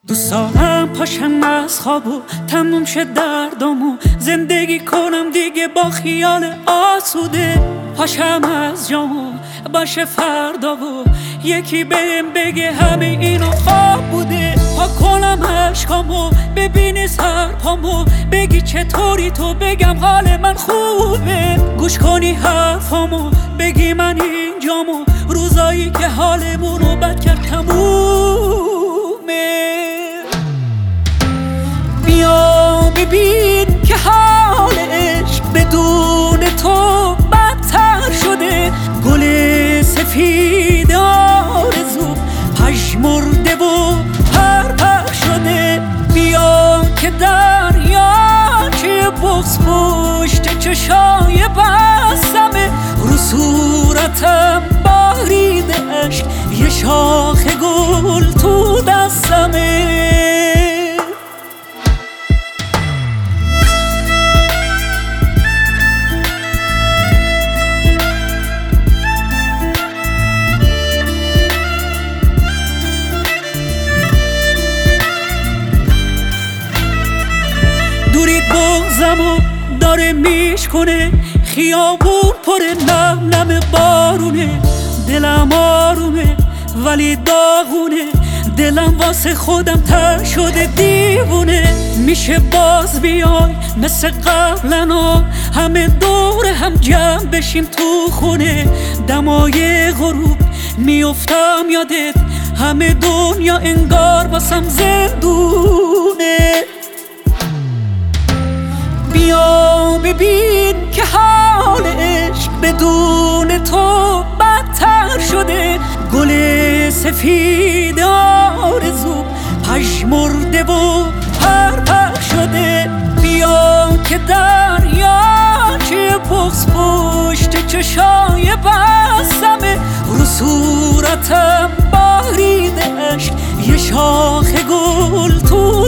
دوست دارم پاشم از خواب و تموم شه دردم و زندگی کنم دیگه با خیال آسوده. پاشم از جام و باشه فردا و یکی بهم بگه همه اینو خواب بوده. پا کنم عشقامو ببینی سرپامو بگی چطوری تو بگم حال من خوبه. گوش کنی حرفامو بگی من اینجامو روزایی که حالمونو بد کرد تمومه. بیا ببین که حال عشق بدون تو بدتر شده. گل سفید آرزو پژمرده و پر شده. بیا که دریاچه بغض پشت چشای بستمه. رو صورتم باریده عشق یه شاخ گل تو دستمه. دورید بغضمو داره میشکنه. خیابون پر نم نم بارونه. دلم آرومه ولی داغونه. دلم واسه خودم تر شده دیوونه. میشه باز بیای مثل قبلنا همه دور هم جمع بشیم تو خونه. دمای غروب میافتم یادت همه دنیا انگار واسم زندونه. بیا ببین که حال عشق بدون تو بدتر شده. گل سفید آرزو پژمرده و پر شده. بیا که دریاچه بغض پشت چشای بستمه. رو صورتم باریده عشق یه شاخ گل تو